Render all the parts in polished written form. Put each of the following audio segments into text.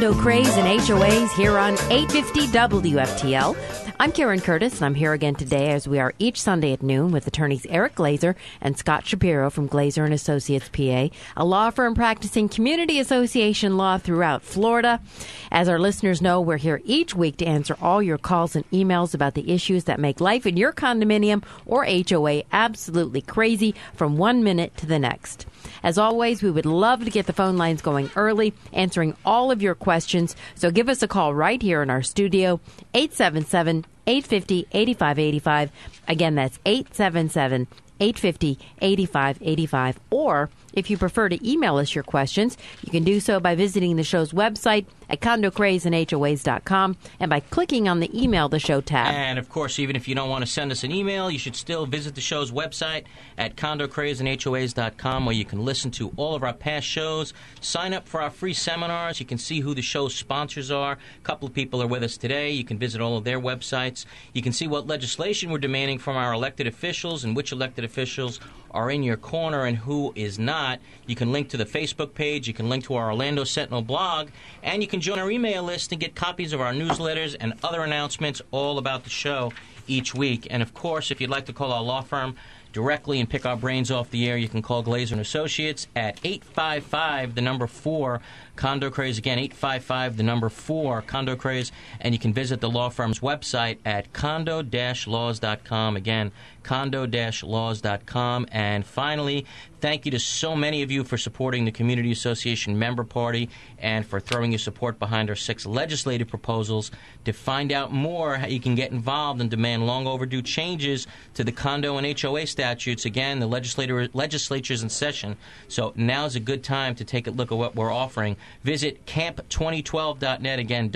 Condo Craze and HOAs here on 850 WFTL. I'm Karen Curtis, and I'm here again today as we are each Sunday at noon with attorneys Eric Glazer and Scott Shapiro from Glazer & Associates, PA, a law firm practicing community association law throughout Florida. As our listeners know, we're here each week to answer all your calls and emails about the issues that make life in your condominium or HOA absolutely crazy from one minute to the next. As always, we would love to get the phone lines going early, answering all of your questions. So give us a call right here in our studio, 877-850-8585. Again, that's 877-850-8585. Or if you prefer to email us your questions, you can do so by visiting the show's website at condocrazeandhoas.com and by clicking on the Email the Show tab. And, of course, even if you don't want to send us an email, you should still visit the show's website at condocrazeandhoas.com, where you can listen to all of our past shows, sign up for our free seminars. You can see who the show's sponsors are. A couple of people are with us today. You can visit all of their websites. You can see what legislation we're demanding from our elected officials and which elected officials are in your corner and who is not. You can link to the Facebook page. You can link to our Orlando Sentinel blog. And you can join our email list and get copies of our newsletters and other announcements all about the show each week. And, of course, if you'd like to call our law firm directly and pick our brains off the air, you can call Glazer & Associates at 855, the number 4, Condo Craze. Again, 855, the number 4, Condo Craze. And you can visit the law firm's website at condo-laws.com. Again, condo-laws.com. And finally, thank you to so many of you for supporting the Community Association Member Party and for throwing your support behind our 6 legislative proposals. To find out more how you can get involved and demand long overdue changes to the condo and HOA statutes, again, the legislature's in session, so now's a good time to take a look at what we're offering. Visit camp2012.net. Again,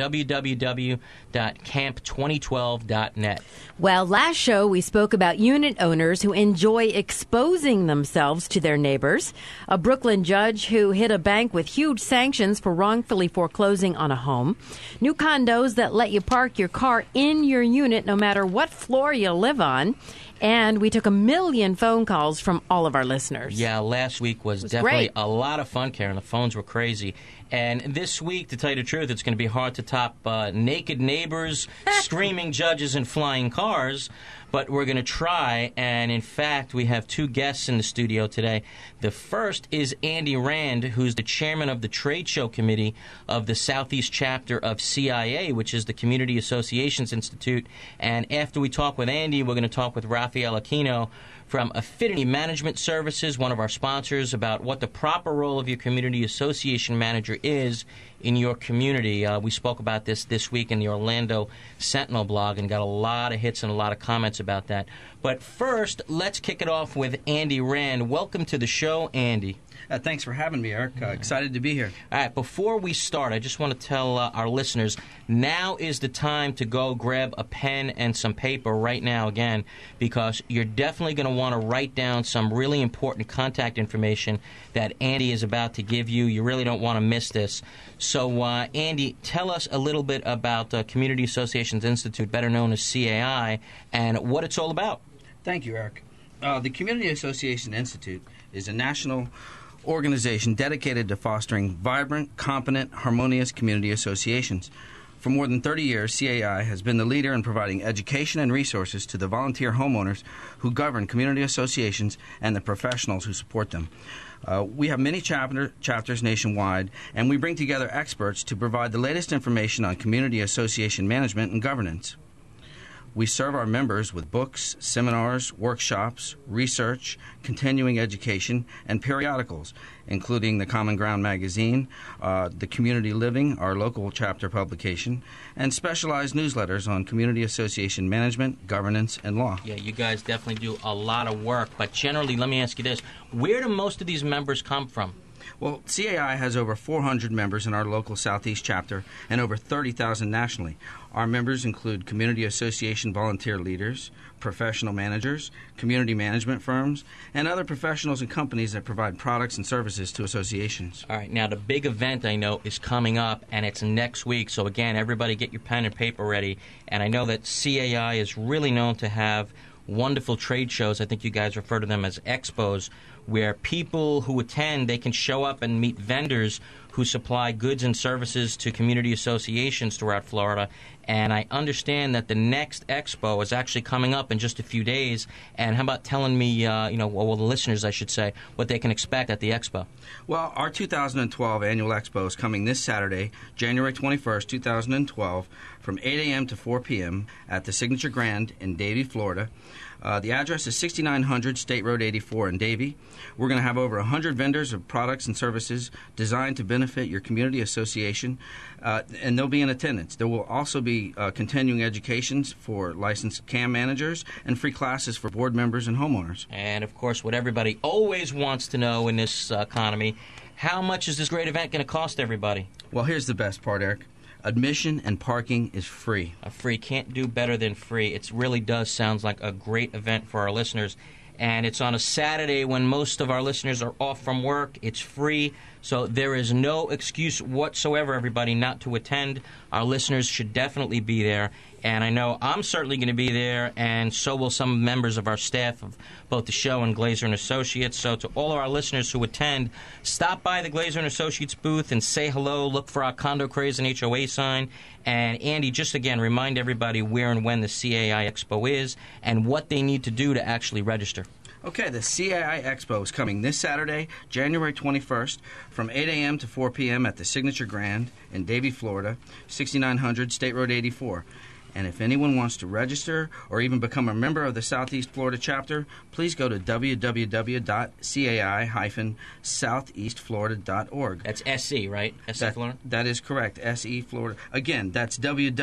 www.camp2012.net. Well, last show we spoke about unit owners who enjoy exposing themselves to their neighbors, a Brooklyn judge who hit a bank with huge sanctions for wrongfully foreclosing on a home, new condos that let you park your car in your unit no matter what floor you live on, and we took 1 million phone calls from all of our listeners. Yeah, last week was definitely great. A lot of fun, Karen. The phones were crazy. And this week, to tell you the truth, it's going to be hard to top naked neighbors, screaming judges, and flying cars. But we're going to try, and in fact, we have 2 guests in the studio today. The first is Andy Rand, who's the chairman of the Trade Show Committee of the Southeast Chapter of CIA, which is the Community Associations Institute. And after we talk with Andy, we're going to talk with Rafael Aquino from Affinity Management Services, one of our sponsors, about what the proper role of your community association manager is in your community. We spoke about this week in the Orlando Sentinel blog and got a lot of hits and a lot of comments about that. But first, let's kick it off with Andy Rand. Welcome to the show, Andy. Thanks for having me, Eric. Excited to be here. All right, before we start, I just want to tell our listeners, now is the time to go grab a pen and some paper right now again, because you're definitely going to want to write down some really important contact information that Andy is about to give you. You really don't want to miss this. So, Andy, tell us a little bit about Community Associations Institute, better known as CAI, and what it's all about. Thank you, Eric. The Community Association Institute is a national organization dedicated to fostering vibrant, competent, harmonious community associations. For more than 30 years, CAI has been the leader in providing education and resources to the volunteer homeowners who govern community associations and the professionals who support them. We have many chapters nationwide, and we bring together experts to provide the latest information on community association management and governance. We serve our members with books, seminars, workshops, research, continuing education, and periodicals, including the Common Ground magazine, the Community Living, our local chapter publication, and specialized newsletters on community association management, governance, and law. Yeah, you guys definitely do a lot of work, but generally, let me ask you this. Where do most of these members come from? Well, CAI has over 400 members in our local Southeast chapter and over 30,000 nationally. Our members include community association volunteer leaders, professional managers, community management firms, and other professionals and companies that provide products and services to associations. All right, now the big event I know is coming up, and it's next week. So again, everybody get your pen and paper ready. And I know that CAI is really known to have wonderful trade shows. I think you guys refer to them as expos. where people who attend, they can show up and meet vendors who supply goods and services to community associations throughout Florida. And I understand that the next expo is actually coming up in just a few days. And how about telling me, well, the listeners, I should say, what they can expect at the expo? Well, our 2012 annual expo is coming this Saturday, January 21st, 2012, from 8 a.m. to 4 p.m. at the Signature Grand in Davie, Florida. The address is 6900 State Road 84 in Davie. We're going to have over 100 vendors of products and services designed to benefit your community association, and they'll be in attendance. There will also be continuing educations for licensed CAM managers and free classes for board members and homeowners. And, of course, what everybody always wants to know in this economy, how much is this great event going to cost everybody? Well, here's the best part, Eric. Admission and parking is free. Free. Can't do better than free. It really does sound like a great event for our listeners. And it's on a Saturday when most of our listeners are off from work. It's free. So there is no excuse whatsoever, everybody, not to attend. Our listeners should definitely be there. And I know I'm certainly going to be there, and so will some members of our staff of both the show and Glazer & Associates. So to all of our listeners who attend, stop by the Glazer & Associates booth and say hello. Look for our Condo Craze and HOA sign. And, Andy, just again, remind everybody where and when the CAI Expo is and what they need to do to actually register. Okay, the CAI Expo is coming this Saturday, January 21st, from 8 a.m. to 4 p.m. at the Signature Grand in Davie, Florida, 6900 State Road 84. And if anyone wants to register or even become a member of the Southeast Florida chapter, please go to www.cai-southeastflorida.org. That's SE, right? SE Florida? That is correct, SE Florida. Again, that's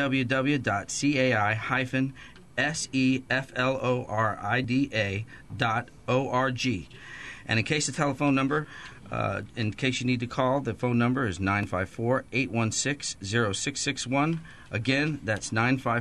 www.cai-SEFLORIDA.org. And in case the telephone number, in case you need to call, the phone number is 954-816-0661. Again, that's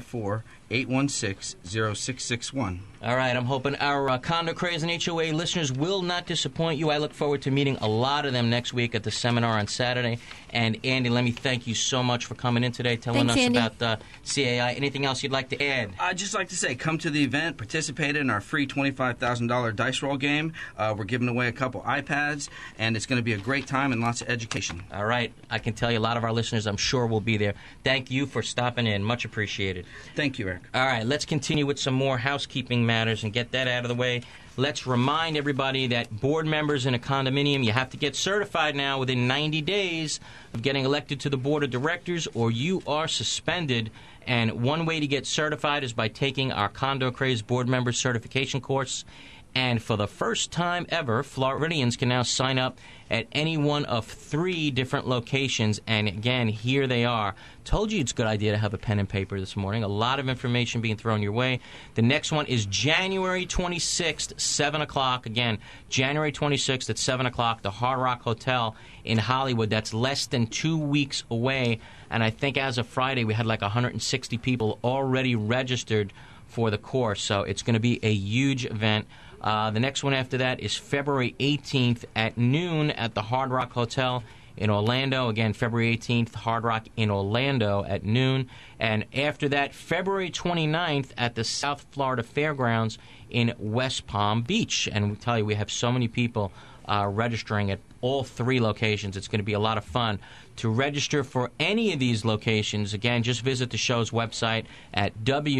954-816-0661. All right, I'm hoping our Condo Craze and HOA listeners will not disappoint you. I look forward to meeting a lot of them next week at the seminar on Saturday. And, Andy, let me thank you so much for coming in today, telling us about CAI. Anything else you'd like to add? I'd just like to say, come to the event, participate in our free $25,000 dice roll game. We're giving away a couple iPads, and it's going to be a great time and lots of education. All right. I can tell you a lot of our listeners, I'm sure, will be there. Thank you for stopping in. Much appreciated. Thank you, Eric. All right. Let's continue with some more housekeeping matters and get that out of the way. Let's remind everybody that board members in a condominium, you have to get certified now within 90 days of getting elected to the board of directors, or you are suspended. And one way to get certified is by taking our Condo Craze board member certification course. And for the first time ever, Floridians can now sign up at any one of 3 different locations. And again, here they are. Told you it's a good idea to have a pen and paper this morning. A lot of information being thrown your way. The next one is January 26th, 7 o'clock. Again, January 26th at 7 o'clock, the Hard Rock Hotel in Hollywood. That's less than 2 weeks away. And I think as of Friday, we had like 160 people already registered for the course. So it's going to be a huge event. The next one after that is February 18th at noon at the Hard Rock Hotel in Orlando. Again, February 18th, Hard Rock in Orlando at noon. And after that, February 29th at the South Florida Fairgrounds in West Palm Beach. And we tell you, we have so many people registering at all 3 locations. It's going to be a lot of fun. To register for any of these locations, again, just visit the show's website at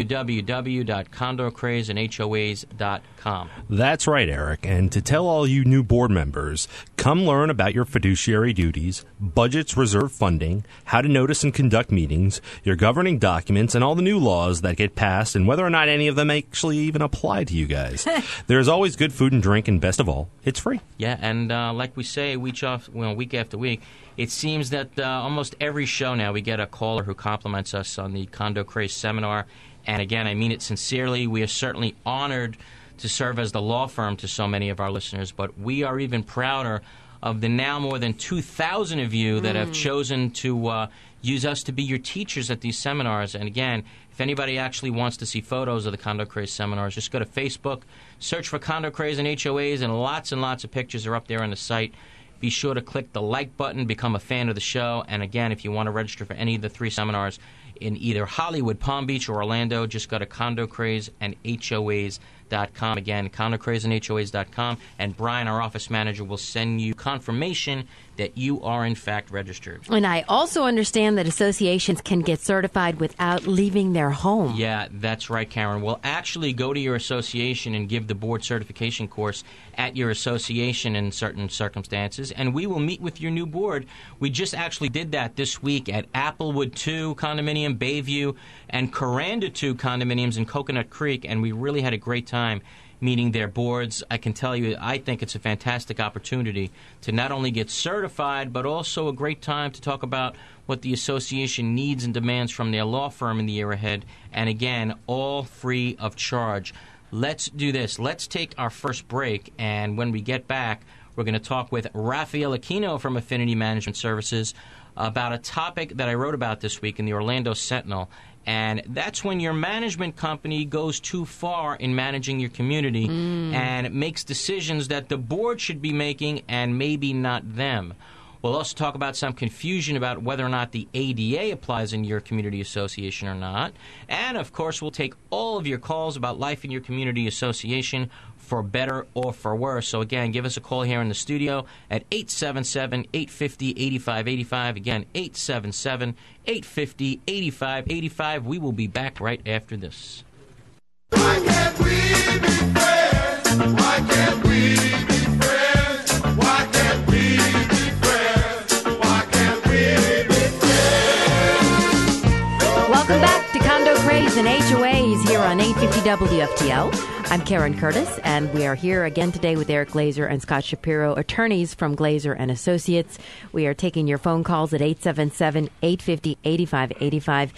www.condocrazeandhoas.com. That's right, Eric. And to tell all you new board members, come learn about your fiduciary duties, budgets, reserve funding, how to notice and conduct meetings, your governing documents, and all the new laws that get passed, and whether or not any of them actually even apply to you guys. There's always good food and drink, and best of all, it's free. Yeah, and like we say week after week, it seems that almost every show now we get a caller who compliments us on the Condo Craze seminar. And again, I mean it sincerely. We are certainly honored to serve as the law firm to so many of our listeners, but we are even prouder of the now more than 2,000 of you that have chosen to use us to be your teachers at these seminars. And again, if anybody actually wants to see photos of the Condo Craze seminars, just go to Facebook, search for Condo Craze and HOAs, and lots of pictures are up there on the site. Be sure to click the like button, become a fan of the show. And again, if you want to register for any of the 3 seminars in either Hollywood, Palm Beach, or Orlando, just go to condocrazeandhoas.com. HOAs.com. Again, CondoCrazeandHOAs.com. And Brian, our office manager, will send you confirmation that you are in fact registered. And I also understand that associations can get certified without leaving their home. Yeah, that's right, Karen. We'll actually go to your association and give the board certification course at your association in certain circumstances, and we will meet with your new board. We just actually did that this week at Applewood 2 Condominium, Bayview, and Coranda 2 Condominiums in Coconut Creek, and we really had a great time meeting their boards. I can tell you, I think it's a fantastic opportunity to not only get certified, but also a great time to talk about what the association needs and demands from their law firm in the year ahead. And again, all free of charge. Let's do this. Let's take our first break, and when we get back, we're going to talk with Raphael Aquino from Affinity Management Services about a topic that I wrote about this week in the Orlando Sentinel. And that's when your management company goes too far in managing your community and makes decisions that the board should be making and maybe not them. We'll also talk about some confusion about whether or not the ADA applies in your community association or not. And, of course, we'll take all of your calls about life in your community association, for better or for worse. So, again, give us a call here in the studio at 877-850-8585. Again, 877-850-8585. We will be back right after this. Why can't we be friends? Why can't we be friends? Why can't we be friends? Why can't we be friends? Welcome back to Condo Craze and HOAs here on 850 WFTL. I'm Karen Curtis, and we are here again today with Eric Glazer and Scott Shapiro, attorneys from Glazer and Associates. We are taking your phone calls at 877-850-8585,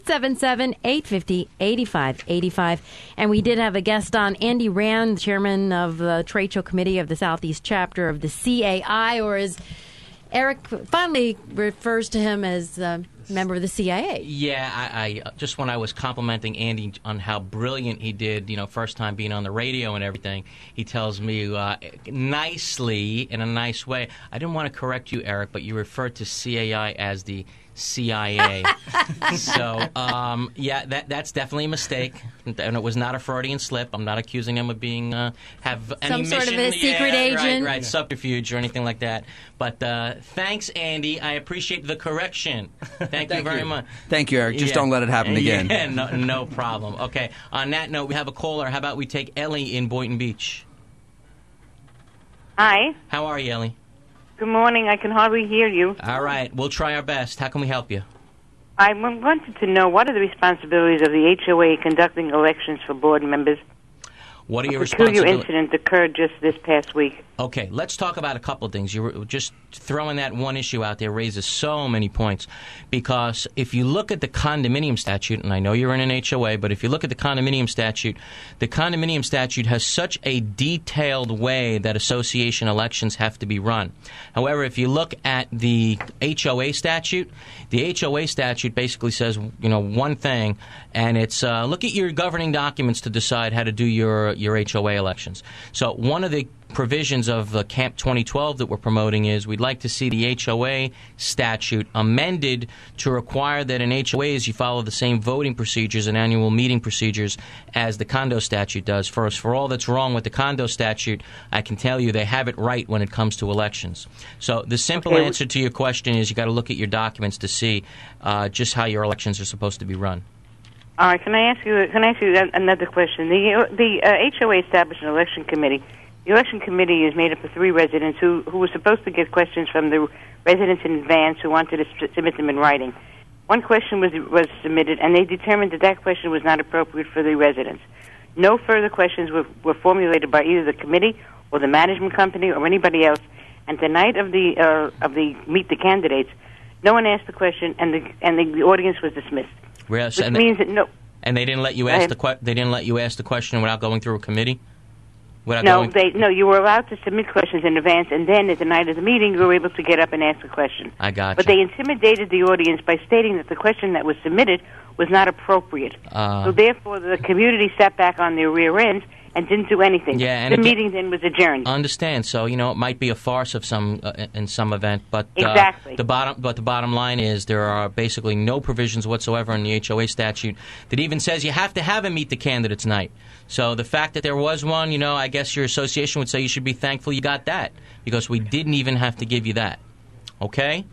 877-850-8585. And we did have a guest on, Andy Rand, chairman of the Trade Show Committee of the Southeast Chapter of the CAI, or as Eric finally refers to him as member of the CIA. Yeah, I just when I was complimenting Andy on how brilliant he did, first time being on the radio and everything, he tells me nicely, in a nice way, I didn't want to correct you, Eric, but you referred to CAI as the CIA. So, yeah, that's definitely a mistake, and it was not a Freudian slip. I'm not accusing him of being have any some sort mission, of a secret agent, right, subterfuge or anything like that. But thanks, Andy. I appreciate the correction. Thank you very much. Thank you, Eric. Just don't let it happen again. Yeah, no problem. Okay. On that note, we have a caller. How about we take Ellie in Boynton Beach? Hi. How are you, Ellie? Good morning. I can hardly hear you. All right. We'll try our best. How can we help you? I wanted to know, what are the responsibilities of the HOA conducting elections for board members? What are your A peculiar responsibilities? incident occurred just this past week. Okay, let's talk about a couple of things. You were just throwing that one issue out there raises so many points, because if you look at the condominium statute, and I know you're in an HOA, but if you look at the condominium statute has such a detailed way that association elections have to be run. However, if you look at the HOA statute basically says, one thing, and it's look at your governing documents to decide how to do your HOA elections. So one of the provisions of the Camp 2012 that we're promoting is we'd like to see the HOA statute amended to require that in HOAs you follow the same voting procedures and annual meeting procedures as the condo statute does. For all that's wrong with the condo statute, I can tell you they have it right when it comes to elections. So the simple answer to your question is you got to look at your documents to see just how your elections are supposed to be run. All right. Can I ask you another question? The HOA established an election committee. The election committee is made up of 3 residents who were supposed to get questions from the residents in advance who wanted to submit them in writing. One question was submitted, and they determined that question was not appropriate for the residents. No further questions were formulated by either the committee or the management company or anybody else. And the night of the meet the candidates, no one asked the question, and the audience was dismissed. Yes, which means that no. And they didn't let you ask they didn't let you ask the question without going through a committee. No, you were allowed to submit questions in advance, and then at the night of the meeting, you were able to get up and ask a question. I got But they intimidated the audience by stating that the question that was submitted was not appropriate. So therefore, the community sat back on their rear ends and didn't do anything. Yeah, and the again- meeting then was adjourned. Understand? So it might be a farce of some in some event, but Exactly. the bottom line is there are basically no provisions whatsoever in the HOA statute that even says you have to have a meet the candidates night. So the fact that there was one, I guess your association would say you should be thankful you got that because we didn't even have to give you that. Okay?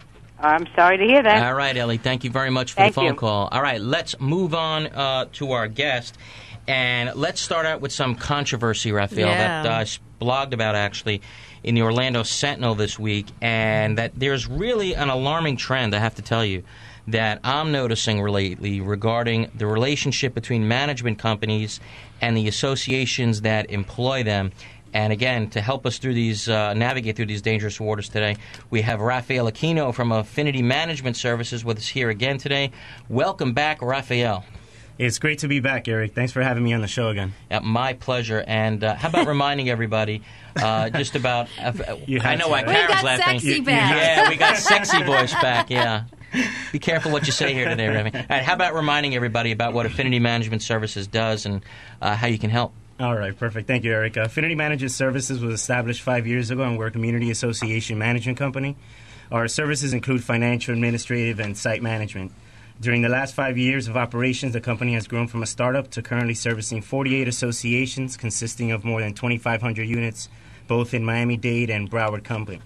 I'm sorry to hear that. All right, Ellie. Thank you very much for Thank the phone you. call. All right, let's move on to our guest. And let's start out with some controversy, Raphael, Yeah. that I blogged about, actually, in the Orlando Sentinel this week. And that there's really an alarming trend, I have to tell you, that I'm noticing lately regarding the relationship between management companies and the associations that employ them. And again, to help us through these, navigate through these dangerous waters today, we have Raphael Aquino from Affinity Management Services with us here again today. Welcome back, Raphael. It's great to be back, Eric. Thanks for having me on the show again. My pleasure. And how about reminding everybody just about... You have I know to, why right? We Karen's got laughing. sexy back. Yeah, we got sexy voice back, yeah. Be careful what you say here today, Remy. All right, how about reminding everybody about what Affinity Management Services does and how you can help? All right, perfect. Thank you, Eric. Affinity Management Services was established 5 years ago, and we're a community association management company. Our services include financial, administrative, and site management. During the last 5 years of operations, the company has grown from a startup to currently servicing 48 associations consisting of more than 2,500 units, both in Miami-Dade and Broward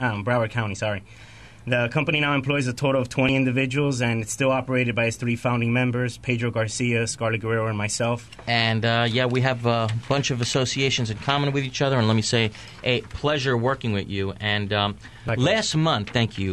County. The company now employs a total of 20 individuals, and it's still operated by its 3 founding members, Pedro Garcia, Scarlett Guerrero, and myself. And, we have a bunch of associations in common with each other, and let me say, a pleasure working with you. And last month,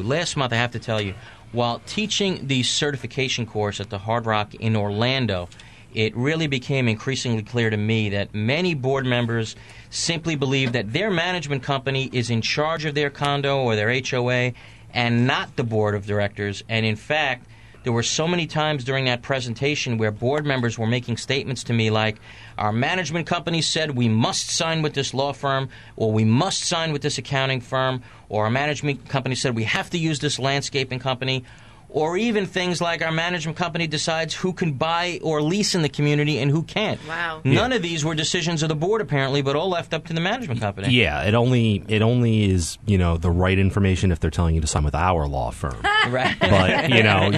I have to tell you, while teaching the certification course at the Hard Rock in Orlando, it really became increasingly clear to me that many board members simply believe that their management company is in charge of their condo or their HOA and not the board of directors. And in fact, there were so many times during that presentation where board members were making statements to me like, our management company said we must sign with this law firm, or we must sign with this accounting firm, or our management company said we have to use this landscaping company, or even things like our management company decides who can buy or lease in the community and who can't. Wow. None of these were decisions of the board, apparently, but all left up to the management company. Yeah, it only is the right information if they're telling you to sign with our law firm. Right. But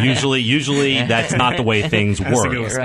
usually that's not the way things That's a work. good one, Scott.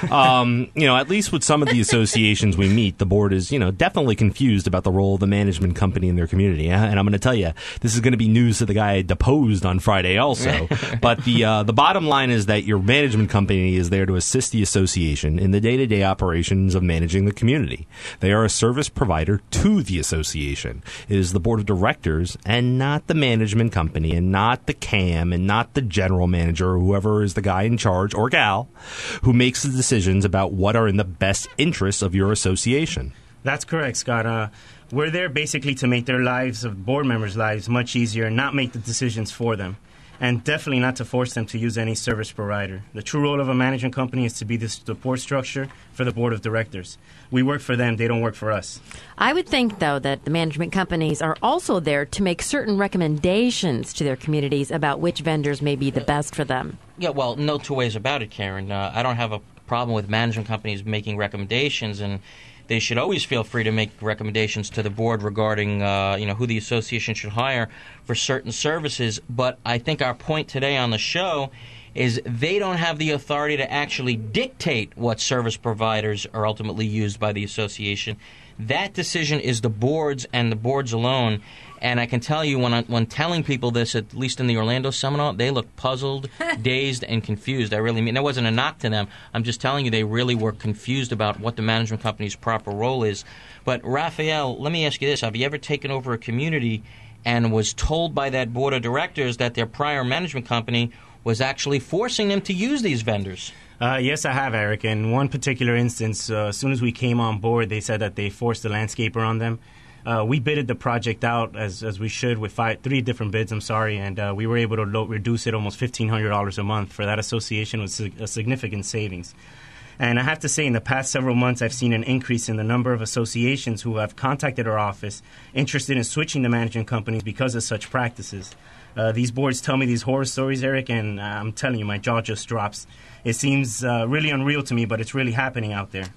Right. At least with some of the associations we meet, the board is definitely confused about the role of the management company in their community. And I'm going to tell you, this is going to be news to the guy I deposed on Friday also. But the bottom line is that your management company is there to assist the association in the day-to-day operations of managing the community. They are a service provider to the association. It is the board of directors and not the management company and not the CAM and not the general manager or whoever is the guy in charge or gal who makes the decisions about what are in the best interests of your association. That's correct, Scott. We're there basically to make their lives, of board members' lives, much easier and not make the decisions for them. And definitely not to force them to use any service provider. The true role of a management company is to be the support structure for the board of directors. We work for them, they don't work for us. I would think, though, that the management companies are also there to make certain recommendations to their communities about which vendors may be the best for them. Yeah, well, no two ways about it, Karen. I don't have a problem with management companies making recommendations, and they should always feel free to make recommendations to the board regarding, who the association should hire for certain services. But I think our point today on the show is they don't have the authority to actually dictate what service providers are ultimately used by the association. That decision is the board's and the board's alone. And I can tell you, when telling people this, at least in the Orlando seminar, they look puzzled, dazed, and confused. I really mean, that wasn't a knock to them. I'm just telling you they really were confused about what the management company's proper role is. But, Raphael, let me ask you this. Have you ever taken over a community and was told by that board of directors that their prior management company was actually forcing them to use these vendors? Yes, I have, Eric. In one particular instance, as soon as we came on board, they said that they forced the landscaper on them. We bidded the project out as we should with 3 different bids, and we were able to reduce it almost $1,500 a month. For that association, was a significant savings. And I have to say, in the past several months, I've seen an increase in the number of associations who have contacted our office interested in switching to management companies because of such practices. These boards tell me these horror stories, Eric, and I'm telling you, my jaw just drops. It seems really unreal to me, but it's really happening out there.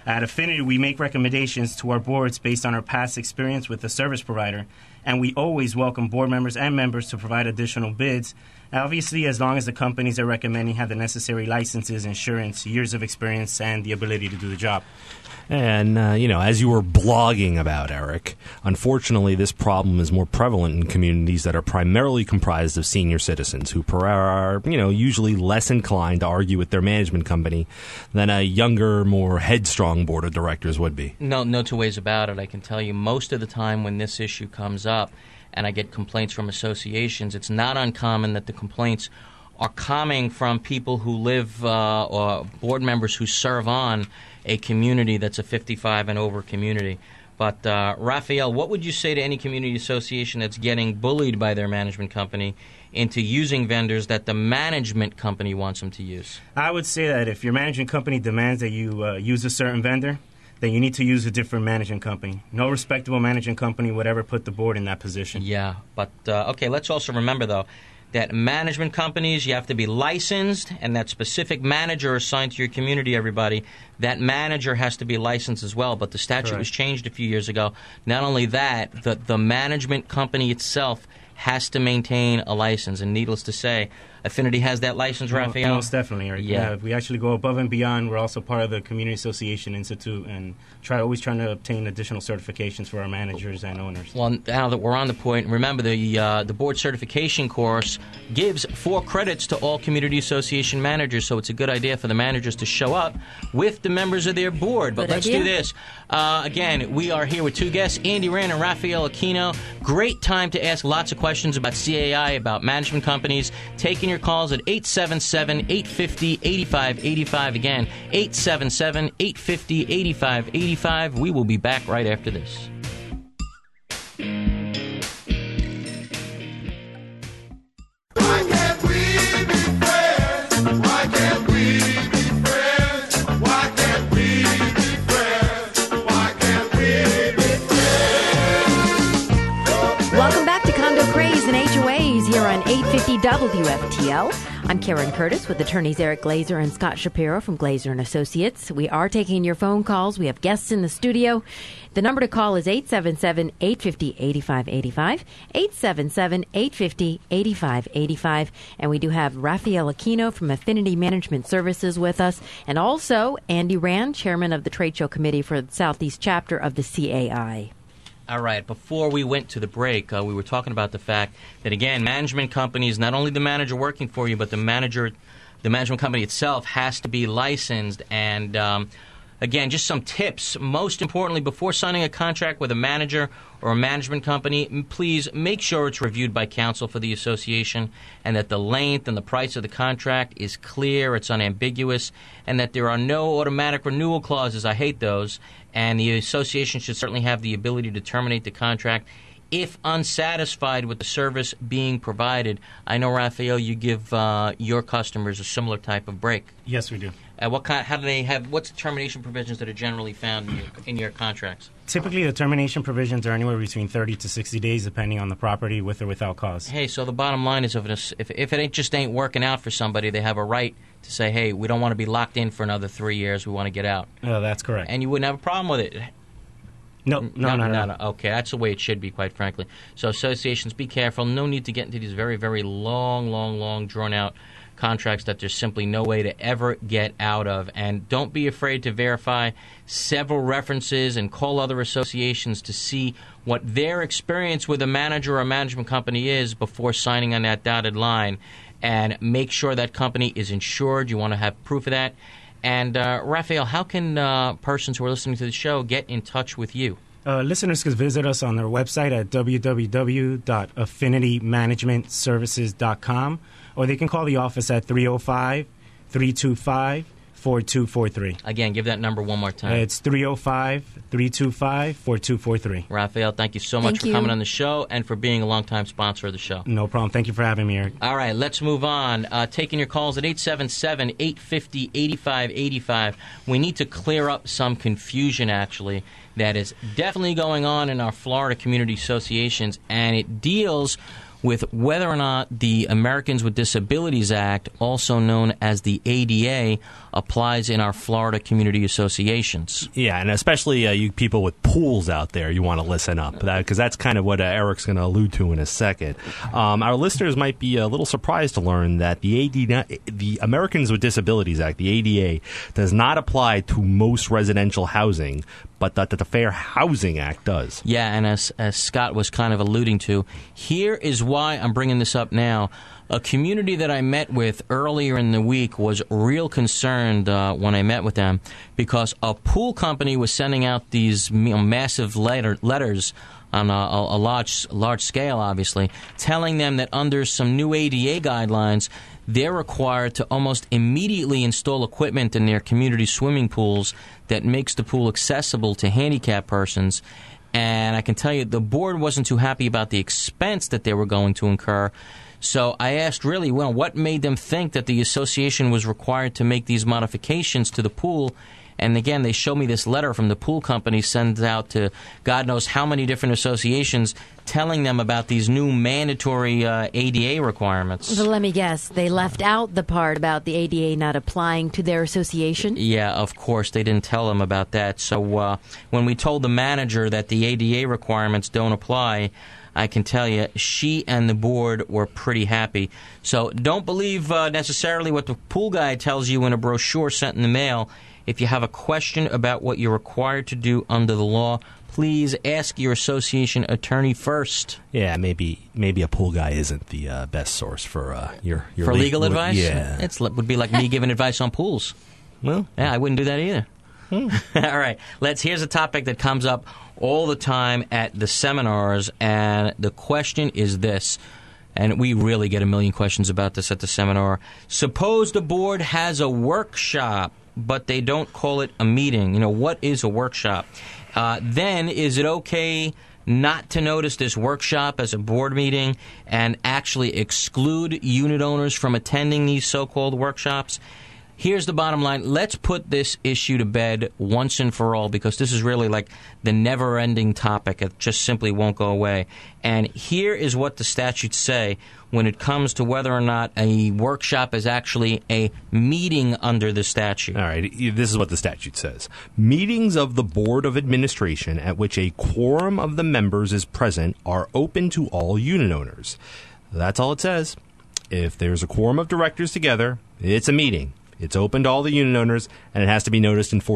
At Affinity, we make recommendations to our boards based on our past experience with the service provider, and we always welcome board members and members to provide additional bids, obviously as long as the companies they're recommending have the necessary licenses, insurance, years of experience, and the ability to do the job. And, as you were blogging about, Eric, unfortunately this problem is more prevalent in communities that are primarily comprised of senior citizens who are, usually less inclined to argue with their management company than a younger, more headstrong board of directors would be. No two ways about it. I can tell you most of the time when this issue comes up and I get complaints from associations, it's not uncommon that the complaints are coming from people who live or board members who serve on a community that's a 55 and over community. But, Raphael, what would you say to any community association that's getting bullied by their management company into using vendors that the management company wants them to use? I would say that if your management company demands that you use a certain vendor, then you need to use a different management company. No respectable management company would ever put the board in that position. Yeah, but, okay, let's also remember, though, that management companies, you have to be licensed, and that specific manager assigned to your community, everybody, that manager has to be licensed as well. But the statute was changed a few years ago. Not only that, the management company itself has to maintain a license. And needless to say, Affinity has that license, Raphael? Most definitely, Eric. Yeah. We actually go above and beyond. We're also part of the Community Association Institute and always trying to obtain additional certifications for our managers and owners. Well, now that we're on the point, remember the board certification course gives 4 credits to all community association managers, so it's a good idea for the managers to show up with the members of their board. But let's do this. Again, we are here with 2 guests, Andy Rand and Raphael Aquino. Great time to ask lots of questions about CAI, about management companies. Taking your calls at 877-850-8585. Again, 877-850-8585. We will be back right after this. Why can't we be friends? Why can't we be friends? Why can't we be friends? Why can't we be friends? Welcome back to Condo Craze and HOAs here on 850 WFTL. I'm Karen Curtis with attorneys Eric Glazer and Scott Shapiro from Glazer and Associates. We are taking your phone calls. We have guests in the studio. The number to call is 877-850-8585, 877-850-8585. And we do have Raphael Aquino from Affinity Management Services with us, and also Andy Rand, chairman of the Trade Show Committee for the Southeast Chapter of the CAI. All right. Before we went to the break, we were talking about the fact that, again, management companies, not only the manager working for you, but the management company itself has to be licensed. And, again, just some tips. Most importantly, before signing a contract with a manager or a management company, please make sure it's reviewed by counsel for the association and that the length and the price of the contract is clear, it's unambiguous, and that there are no automatic renewal clauses. I hate those. And the association should certainly have the ability to terminate the contract if unsatisfied with the service being provided. I know, Raphael, you give your customers a similar type of break. Yes, we do. What's the termination provisions that are generally found in your contracts? Typically, the termination provisions are anywhere between 30 to 60 days, depending on the property, with or without cause. Hey, so the bottom line is if it just ain't working out for somebody, they have a right to say, hey, we don't want to be locked in for another 3 years. We want to get out. That's correct. And you wouldn't have a problem with it. No. Okay, that's the way it should be, quite frankly. So associations, be careful. No need to get into these very, very long, drawn-out contracts that there's simply no way to ever get out of. And don't be afraid to verify several references and call other associations to see what their experience with a manager or a management company is before signing on that dotted line. And make sure that company is insured. You want to have proof of that. And, Raphael, how can persons who are listening to the show get in touch with you? Listeners can visit us on their website at www.affinitymanagementservices.com, or they can call the office at 305-325-4243. Again, give that number one more time. It's 305-325-4243. Raphael, thank you so much for coming on the show and for being a longtime sponsor of the show. No problem. Thank you for having me, Eric. All right, let's move on. Taking your calls at 877-850-8585. We need to clear up some confusion, actually, that is definitely going on in our Florida community associations, and it deals with whether or not the Americans with Disabilities Act, also known as the ADA, applies in our Florida community associations. Yeah, and especially you people with pools out there, you want to listen up, because that's kind of what Eric's going to allude to in a second. Our listeners might be a little surprised to learn that the Americans with Disabilities Act, the ADA, does not apply to most residential housing, but that the Fair Housing Act does. Yeah, and as Scott was kind of alluding to, here is why I'm bringing this up now. A community that I met with earlier in the week was real concerned when I met with them because a pool company was sending out these massive letters on a large scale, obviously, telling them that under some new ADA guidelines, they're required to almost immediately install equipment in their community swimming pools that makes the pool accessible to handicapped persons. And I can tell you the board wasn't too happy about the expense that they were going to incur. So I asked really, well, what made them think that the association was required to make these modifications to the pool? And again, they showed me this letter from the pool company sent out to God knows how many different associations telling them about these new mandatory ADA requirements. So let me guess, they left out the part about the ADA not applying to their association? Yeah, of course, they didn't tell them about that. So when we told the manager that the ADA requirements don't apply, I can tell you, she and the board were pretty happy. So don't believe necessarily what the pool guy tells you in a brochure sent in the mail. If you have a question about what you're required to do under the law, please ask your association attorney first. Yeah, maybe a pool guy isn't the best source for your for legal advice. Yeah, it would be like me giving advice on pools. Well, yeah, I wouldn't do that either. All right, here's a topic that comes up all the time at the seminars, and the question is this. And we really get a million questions about this at the seminar. Suppose the board has a workshop, but they don't call it a meeting. You know, what is a workshop? Then is it okay not to notice this workshop as a board meeting and actually exclude unit owners from attending these so-called workshops? Here's the bottom line. Let's put this issue to bed once and for all, because this is really like the never-ending topic. It just simply won't go away. And here is what the statutes say when it comes to whether or not a workshop is actually a meeting under the statute. All right, this is what the statute says. Meetings of the Board of Administration at which a quorum of the members is present are open to all unit owners. That's all it says. If there's a quorum of directors together, it's a meeting. It's open to all the unit owners, and it has to be noticed in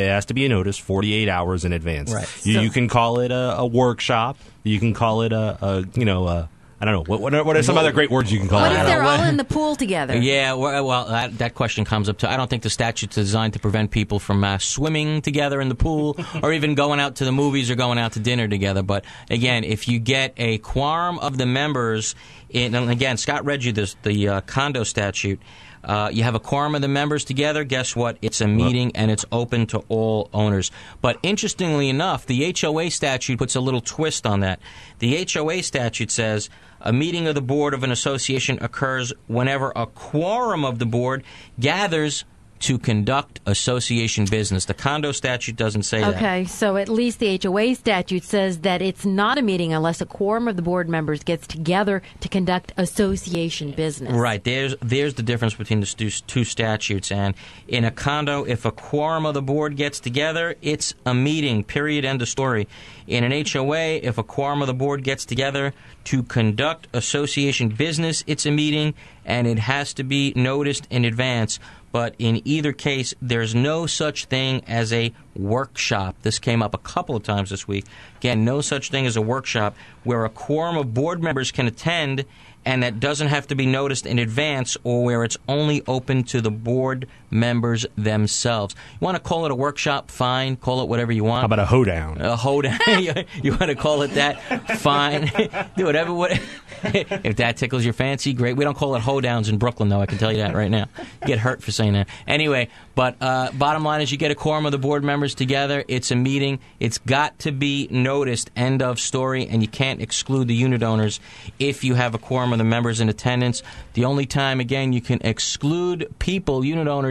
48 hours in advance. Right. You can call it a workshop. You can call it I don't know. What are some other great words you can call What it? if they're all in the pool together? Yeah, well, that question comes up too. I don't think the statute's designed to prevent people from swimming together in the pool or even going out to the movies or going out to dinner together. But again, if you get a quorum of the members, and again, Scott read you the condo statute. You have a quorum of the members together, guess what? It's a meeting, and it's open to all owners. But interestingly enough, the HOA statute puts a little twist on that. The HOA statute says a meeting of the board of an association occurs whenever a quorum of the board gathers to conduct association business. The condo statute doesn't say that. Okay, so at least the HOA statute says that it's not a meeting unless a quorum of the board members gets together to conduct association business. Right. There's the difference between the two statutes. And in a condo, if a quorum of the board gets together, it's a meeting, period, end of story. In an HOA, if a quorum of the board gets together to conduct association business, it's a meeting, and it has to be noticed in advance. But in either case, there's no such thing as a workshop. This came up a couple of times this week. Again, no such thing as a workshop where a quorum of board members can attend and that doesn't have to be noticed in advance, or where it's only open to the board members themselves. You want to call it a workshop? Fine. Call it whatever you want. How about a hoedown? A hoedown. You want to call it that? Fine. Do whatever. If that tickles your fancy, great. We don't call it hoedowns in Brooklyn, though. I can tell you that right now. You get hurt for saying that. Anyway, but bottom line is you get a quorum of the board members together. It's a meeting. It's got to be noticed. End of story. And you can't exclude the unit owners if you have a quorum of the members in attendance. The only time, again, you can exclude people, unit owners,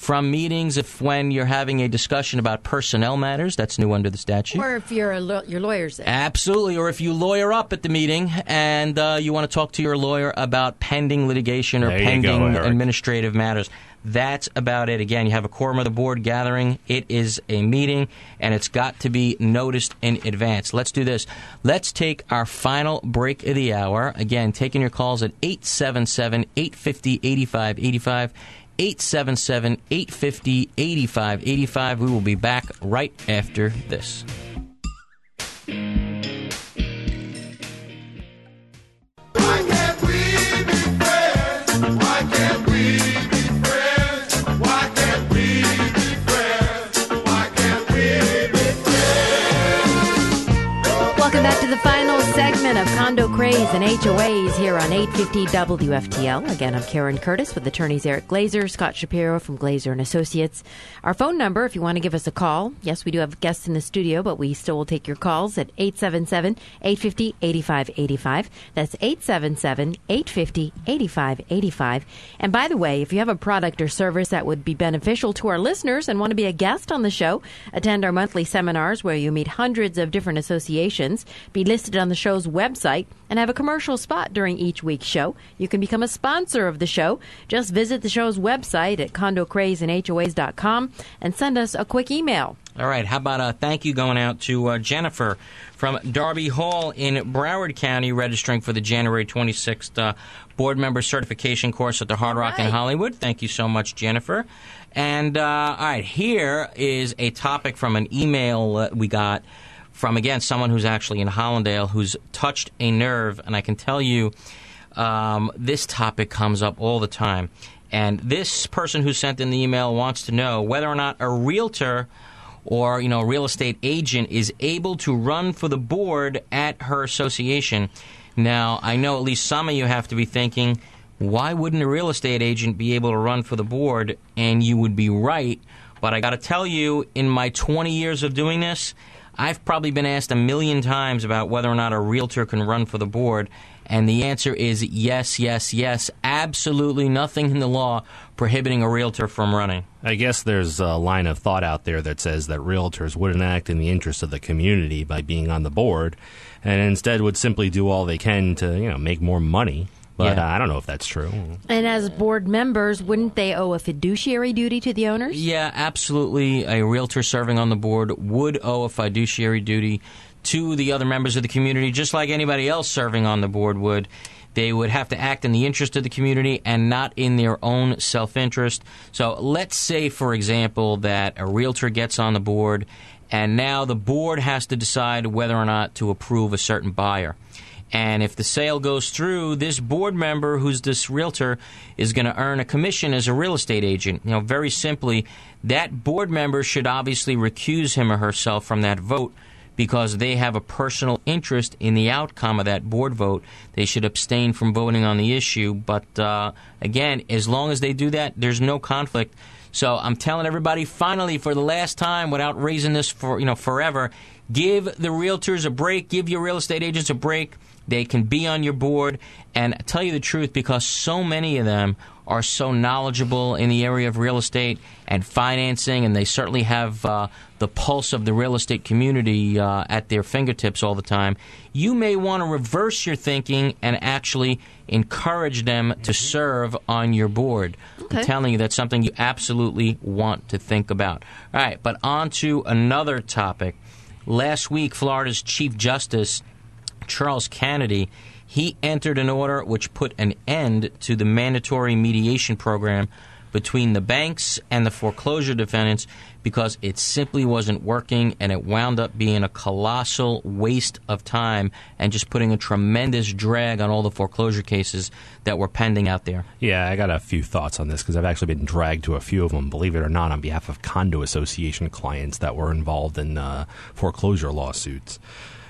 from meetings when you're having a discussion about personnel matters. That's new under the statute. Or if your lawyer's there. Absolutely. Or if you lawyer up at the meeting and you want to talk to your lawyer about pending litigation or There you pending go, Eric. administrative matters. That's about it. Again, you have a quorum of the board gathering. It is a meeting, and it's got to be noticed in advance. Let's do this. Let's take our final break of the hour. Again, taking your calls at 877-850-8585. 877-850-8585. We will be back right after this. Why can't we be friends? Why can't we be friends? Why can't we be friends? Why can't we be friends? Welcome back to the final segment of Condo Craze and HOAs here on 850 WFTL. Again, I'm Karen Curtis with attorneys Eric Glazer, Scott Shapiro from Glazer & Associates. Our phone number, if you want to give us a call, yes, we do have guests in the studio, but we still will take your calls at 877-850-8585. That's 877-850-8585. And by the way, if you have a product or service that would be beneficial to our listeners and want to be a guest on the show, attend our monthly seminars where you meet hundreds of different associations, be listed on the show's website, and have a commercial spot during each week's show. You can become a sponsor of the show. Just visit the show's website at condocrazeandhoas.com and send us a quick email. All right. How about a thank you going out to Jennifer from Darby Hall in Broward County, registering for the January 26th board member certification course at the Hard Rock in Hollywood. Thank you so much, Jennifer. And, all right, here is a topic from an email we got from, again, someone who's actually in Hollandale who's touched a nerve. And I can tell you this topic comes up all the time. And this person who sent in the email wants to know whether or not a realtor or, a real estate agent is able to run for the board at her association. Now, I know at least some of you have to be thinking, why wouldn't a real estate agent be able to run for the board? And you would be right. But I got to tell you, in my 20 years of doing this, I've probably been asked 1,000,000 times about whether or not a realtor can run for the board. And the answer is yes, yes, yes. Absolutely nothing in the law prohibiting a realtor from running. I guess there's a line of thought out there that says that realtors wouldn't act in the interest of the community by being on the board, and instead would simply do all they can to, make more money. But Yeah. I don't know if that's true. And as board members, wouldn't they owe a fiduciary duty to the owners? Yeah, absolutely. A realtor serving on the board would owe a fiduciary duty to the other members of the community, just like anybody else serving on the board would. They would have to act in the interest of the community and not in their own self-interest. So let's say, for example, that a realtor gets on the board, and now the board has to decide whether or not to approve a certain buyer. And if the sale goes through, this board member, who's this realtor, is going to earn a commission as a real estate agent. Very simply, that board member should obviously recuse him or herself from that vote because they have a personal interest in the outcome of that board vote. They should abstain from voting on the issue. But, again, as long as they do that, there's no conflict. So I'm telling everybody, finally, for the last time, without raising this for forever, give the realtors a break. Give your real estate agents a break. They can be on your board. And I tell you the truth, because so many of them are so knowledgeable in the area of real estate and financing, and they certainly have the pulse of the real estate community at their fingertips all the time, you may want to reverse your thinking and actually encourage them to serve on your board. Okay. I'm telling you, that's something you absolutely want to think about. All right, but on to another topic. Last week, Florida's Chief Justice, Charles Kennedy, he entered an order which put an end to the mandatory mediation program between the banks and the foreclosure defendants because it simply wasn't working, and it wound up being a colossal waste of time and just putting a tremendous drag on all the foreclosure cases that were pending out there. Yeah, I got a few thoughts on this because I've actually been dragged to a few of them, believe it or not, on behalf of condo association clients that were involved in foreclosure lawsuits.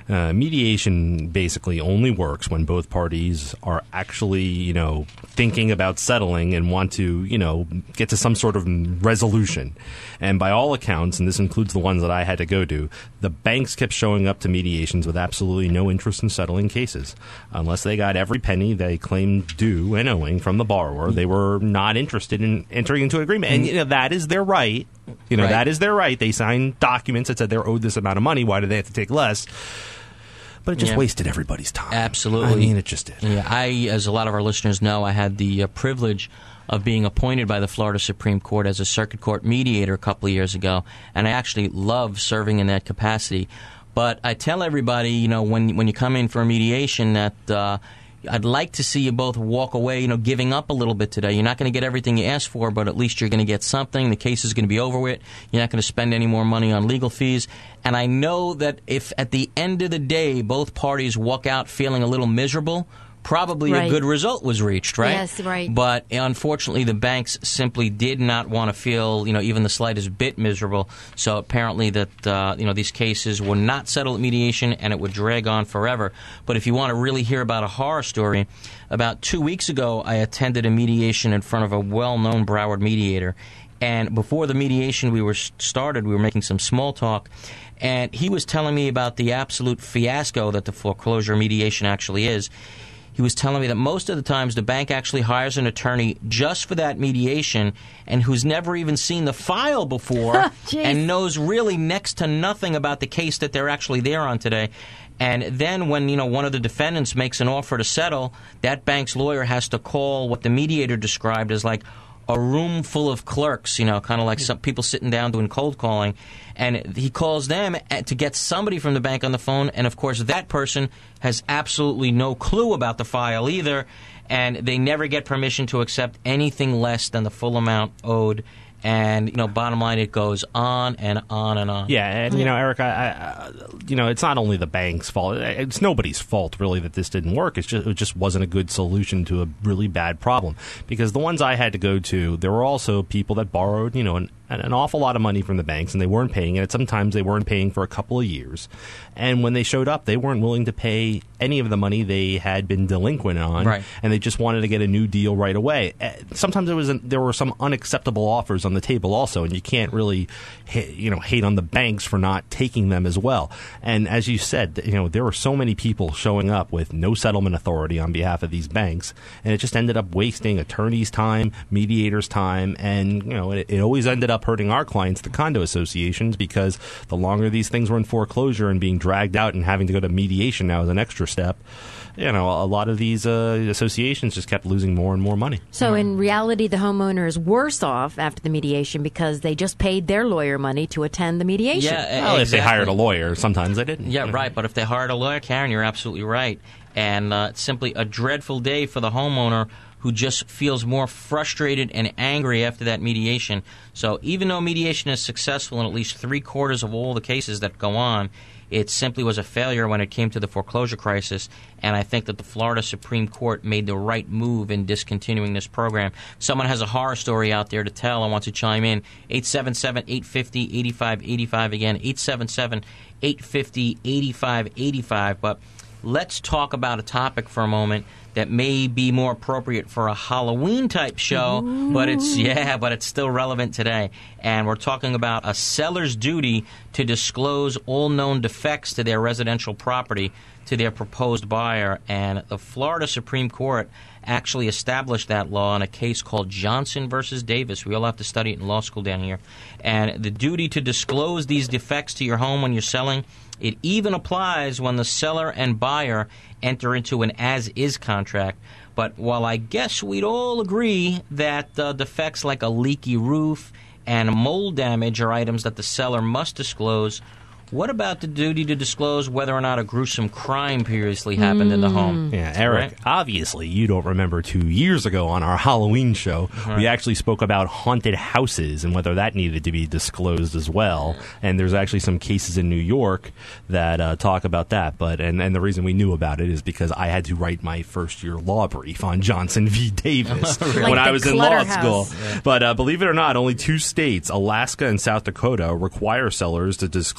Mediation basically only works when both parties are actually, thinking about settling and want to, get to some sort of resolution. And by all accounts, and this includes the ones that I had to go to, the banks kept showing up to mediations with absolutely no interest in settling cases. Unless they got every penny they claimed due and owing from the borrower, they were not interested in entering into an agreement. And, that is their right. Right. That is their right. They signed documents that said they're owed this amount of money. Why do they have to take less? But it just wasted everybody's time. Absolutely. I mean, it just did. Yeah, as a lot of our listeners know, I had the privilege of being appointed by the Florida Supreme Court as a circuit court mediator a couple of years ago, and I actually love serving in that capacity. But I tell everybody, when you come in for a mediation that I'd like to see you both walk away, giving up a little bit today. You're not going to get everything you asked for, but at least you're going to get something. The case is going to be over with. You're not going to spend any more money on legal fees. And I know that if at the end of the day both parties walk out feeling a little miserable, probably a good result was reached, right? Yes, right. But unfortunately, the banks simply did not want to feel, even the slightest bit miserable. So apparently that, these cases were not settled at mediation and it would drag on forever. But if you want to really hear about a horror story, about 2 weeks ago, I attended a mediation in front of a well-known Broward mediator. And before the mediation we were making some small talk. And he was telling me about the absolute fiasco that the foreclosure mediation actually is. He was telling me that most of the times the bank actually hires an attorney just for that mediation and who's never even seen the file before and knows really next to nothing about the case that they're actually there on today. And then when, one of the defendants makes an offer to settle, that bank's lawyer has to call what the mediator described as like a room full of clerks, kind of like some people sitting down doing cold calling. And he calls them to get somebody from the bank on the phone. And, of course, that person has absolutely no clue about the file either. And they never get permission to accept anything less than the full amount owed. And, bottom line, it goes on and on and on. Yeah, and, Eric, it's not only the bank's fault. It's nobody's fault, really, that this didn't work. It just wasn't a good solution to a really bad problem. Because the ones I had to go to, there were also people that borrowed, an awful lot of money from the banks, and they weren't paying it. Sometimes they weren't paying for a couple of years. And when they showed up, they weren't willing to pay any of the money they had been delinquent on, right. And they just wanted to get a new deal right away. Sometimes there were some unacceptable offers on the table also, and you can't really hate on the banks for not taking them as well. And as you said, there were so many people showing up with no settlement authority on behalf of these banks, and it just ended up wasting attorneys' time, mediators' time, and it always ended up hurting our clients, the condo associations, because the longer these things were in foreclosure and being dragged out and having to go to mediation now as an extra step, a lot of these associations just kept losing more and more money. So in reality, the homeowner is worse off after the mediation because they just paid their lawyer money to attend the mediation. Yeah, well, exactly. If they hired a lawyer, sometimes they didn't. Yeah, right. But if they hired a lawyer, Karen, you're absolutely right. And it's simply a dreadful day for the homeowner who just feels more frustrated and angry after that mediation. So even though mediation is successful in at least 3/4 of all the cases that go on, it simply was a failure when it came to the foreclosure crisis. And I think that the Florida Supreme Court made the right move in discontinuing this program. Someone has a horror story out there to tell. I want to chime in. 877-850-8585. Again, 877-850-8585. But let's talk about a topic for a moment that may be more appropriate for a Halloween-type show, but it's still relevant today. And we're talking about a seller's duty to disclose all known defects to their residential property to their proposed buyer. And the Florida Supreme Court actually established that law in a case called Johnson versus Davis. We all have to study it in law school down here. And the duty to disclose these defects to your home when you're selling, it even applies when the seller and buyer enter into an as-is contract. But while I guess we'd all agree that defects like a leaky roof and mold damage are items that the seller must disclose, what about the duty to disclose whether or not a gruesome crime previously happened in the home? Yeah, Eric, obviously you don't remember 2 years ago on our Halloween show, we actually spoke about haunted houses and whether that needed to be disclosed as well. And there's actually some cases in New York that talk about that. But and the reason we knew about it is because I had to write my first-year law brief on Johnson v. Davis when I was in law school. Yeah. But believe it or not, only 2 states, Alaska and South Dakota, require sellers to disclose whether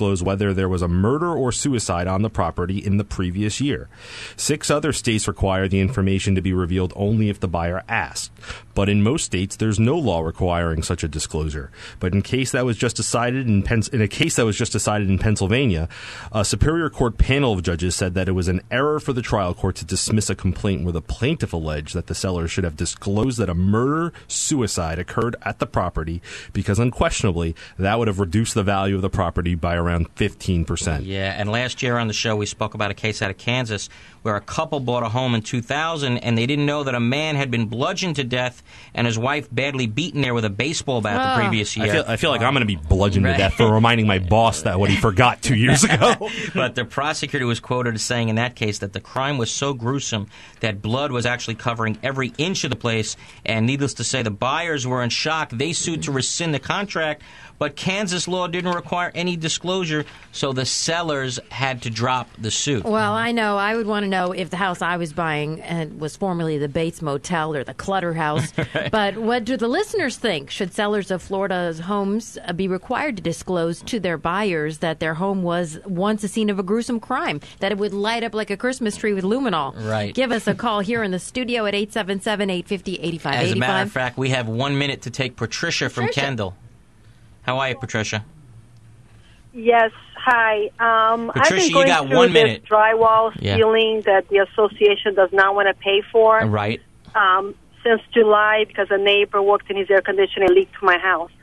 whether there was a murder or suicide on the property in the previous year. 6 other states require the information to be revealed only if the buyer asked. But in most states, there's no law requiring such a disclosure. But in a case that was just decided in Pennsylvania, a Superior Court panel of judges said that it was an error for the trial court to dismiss a complaint where the plaintiff alleged that the seller should have disclosed that a murder-suicide occurred at the property because unquestionably that would have reduced the value of the property by around 15%. Yeah, and last year on the show we spoke about a case out of Kansas where a couple bought a home in 2000 and they didn't know that a man had been bludgeoned to death and his wife badly beaten there with a baseball bat the previous year. I feel like I'm going to be bludgeoned to death for reminding my boss that what he forgot 2 years ago. But the prosecutor was quoted as saying in that case that the crime was so gruesome that blood was actually covering every inch of the place, and needless to say, the buyers were in shock. They sued to rescind the contract, but Kansas law didn't require any disclosure, so the sellers had to drop the suit. Well, I know. I would want to know if the house I was buying was formerly the Bates Motel or the Clutter House. Right. But what do the listeners think? Should sellers of Florida's homes be required to disclose to their buyers that their home was once a scene of a gruesome crime, that it would light up like a Christmas tree with luminol? Right. Give us a call here in the studio at 877-850-8585. As a matter of fact, we have 1 minute to take Patricia from Kendall. How are you, Patricia? Yes, hi. Patricia, I've been going you got through 1 minute. This drywall ceiling that the association does not want to pay for. Right. Since July, because a neighbor worked in his air conditioning and leaked to my house.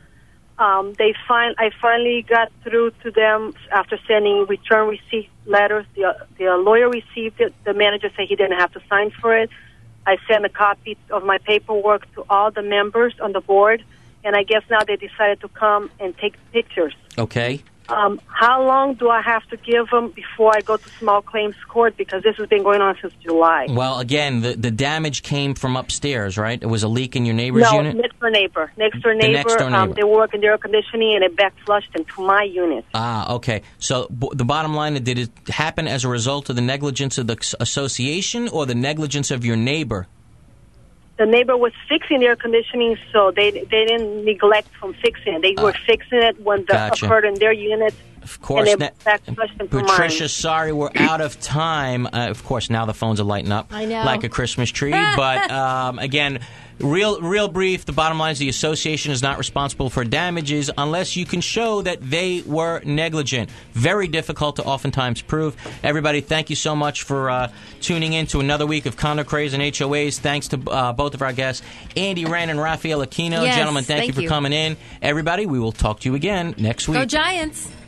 I finally got through to them after sending return receipt letters. The lawyer received it. The manager said he didn't have to sign for it. I sent a copy of my paperwork to all the members on the board. And I guess now they decided to come and take pictures. Okay. How long do I have to give them before I go to small claims court? Because this has been going on since July. Well, again, the damage came from upstairs, right? It was a leak in your neighbor's unit? No, next door neighbor. Next door neighbor. They work in the air conditioning, and it backflushed into my unit. Ah, okay. So the bottom line, did it happen as a result of the negligence of the association or the negligence of your neighbor? The neighbor was fixing the air conditioning, so they didn't neglect from fixing it. They were fixing it when the occurred in their unit. Of course, Patricia, mine. sorry, we're out of time. Of course, now the phones are lighting up like a Christmas tree. But again, real brief, the bottom line is the association is not responsible for damages unless you can show that they were negligent. Very difficult to oftentimes prove. Everybody, thank you so much for tuning in to another week of Condo Craze and HOAs. Thanks to both of our guests, Andy Wren and Rafael Aquino. Yes, Gentlemen, thank you for coming in. Everybody, we will talk to you again next week. Go Giants!